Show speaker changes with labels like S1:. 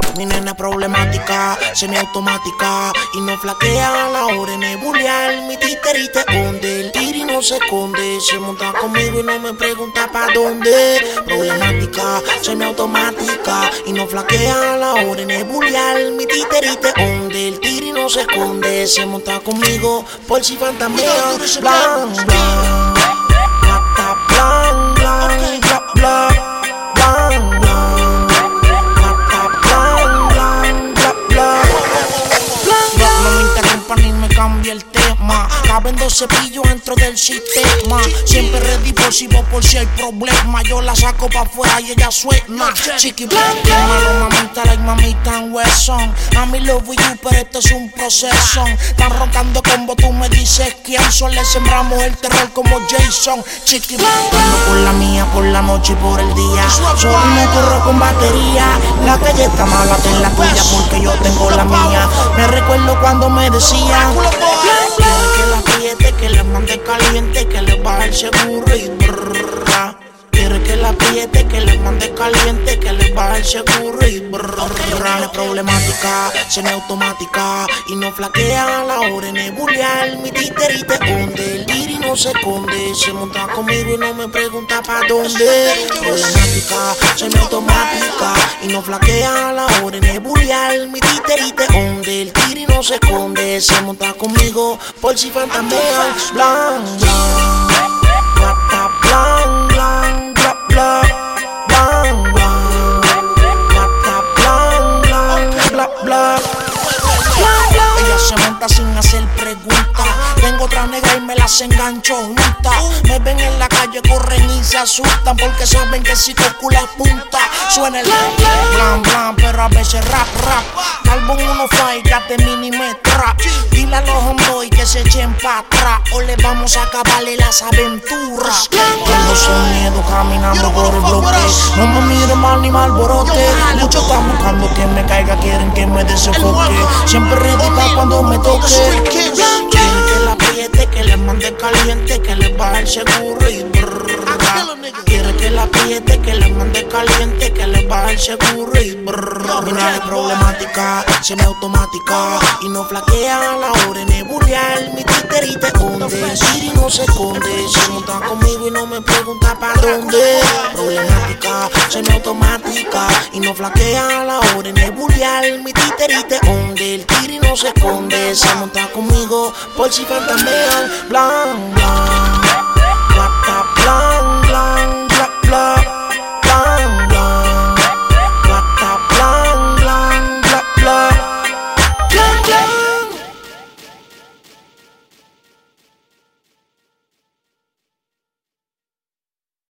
S1: Mi nena es problemática, semiautomática y no flaquea a la hora de nebulear. Mi titerita hunde, el tiri no se esconde. Se monta conmigo y no me pregunta pa' dónde. Problemática, semiautomática y no flaquea a la hora de nebulear. Mi titerita hunde, el tiri no se esconde. Se monta conmigo por si fantasmean. Blan, blan, mata, blan, blan, bla, bla. Ni me cambia el tema. Caben 2 cepillos dentro del sistema. Siempre ready por si hay problema. Yo la saco pa' afuera y ella suena. Chiqui dímelo, mamita, like mamita en huesón. A mí love you, pero esto es un proceso. Están roncando combo, tú me dices quién son. Le sembramos el terror como Jason. Chiqui por la mía, por la noche y por el día. Solo me corro con batería. La calle está mala, ten la tuya porque yo tengo la mía. Me recuerdo cuando me decía quiere que la apriete, que le mande caliente, que le baje el seguro y brrrra. Quiere que la apriete, que le mande caliente, que le baje el seguro y brrrra. Es problemática, semiautomática y no flaquea a la hora de nebulear. Mi titerita hunde, el tiri no se esconde. Se monta conmigo y no me pregunta pa' dónde. Problemática, semiautomática y no flaquea a la hora de nebulear. Mi titerita hunde, el tiri no se esconde. Se monta conmigo por si fantasmean. Blan, blan, mata, blan, blan, bla, bla. Blan, blan, mata, blan, blan, bla, bla. Ella se monta sin hacer preguntas. Tengo otra negra y me las engancho juntas. Me ven en la calle, corren y se asustan porque saben que si toco la punta suena el blan blan, pero a veces rap rap. Álbum 1 falla de mini metra. Dile a los homeboys que se echen pa' atrás o le vamos a acabarle las aventuras. Tengo sonido caminando por el bloque. No me miren mal ni mal borote. Muchos están buscando que me caiga, quieren que me desenfoque. Siempre ready pa' cuando me toque. Quieren que la apriete, que le mande caliente, que le baje el seguro y brrrra. Quiere que la apriete, que le mande caliente, que le baje el seguro y brrrra. Mi nena es problemática, semiautomática y no flaquea a la hora de nebulear. Mi titerita hunde, el tiri no se esconde. Se monta conmigo y no me pregunta pa' dónde. Problemática, semiautomática y no flaquea a la hora de nebulear. Mi titerita hunde, el tiri no se esconde. Se monta conmigo por si fantasmean. Blan, blan.